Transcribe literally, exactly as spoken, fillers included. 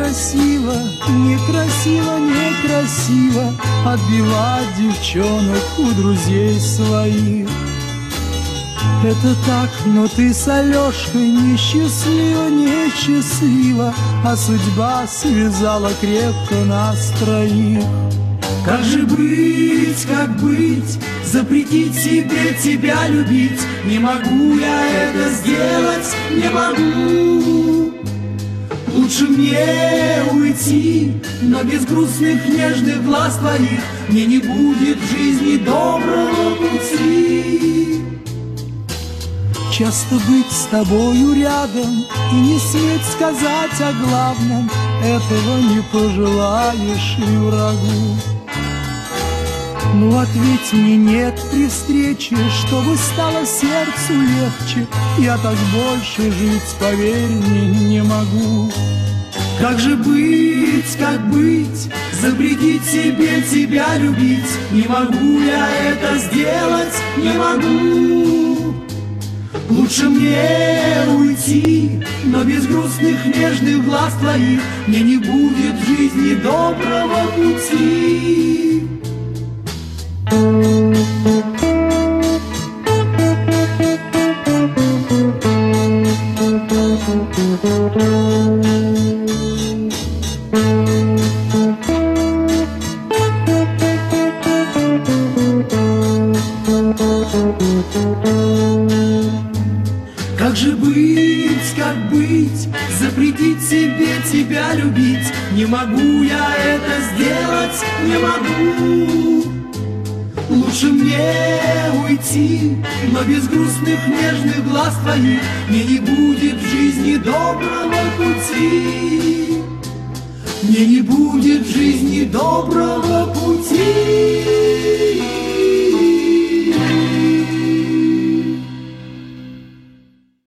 некрасиво, некрасиво, некрасиво отбивать девчонок у друзей своих. Это так, но ты с Алешкой несчастлива, несчастлива, а судьба связала крепко нас троих. Как же быть, как быть, запретить себе тебя любить? Не могу я это сделать, не могу. Лучше мне уйти, но без грустных нежных глаз твоих мне не будет в жизни доброго пути. Часто быть с тобою рядом и не сметь сказать о главном, этого не пожелаешь и врагу. Ну ответь мне нет при встрече, чтобы стало сердцу легче. Я так больше жить, поверь мне, не могу. Как же быть, как быть, запретить себе тебя любить? Не могу я это сделать, не могу. Лучше мне уйти, но без грустных нежных глаз твоих мне не будет в жизни доброго пути. Как же быть, как быть, запретить себе тебя любить? Не могу я это сделать, не могу. Лучше мне уйти, но без грустных нежных глаз твоих мне не будет в жизни доброго пути. Мне не будет в жизни доброго пути.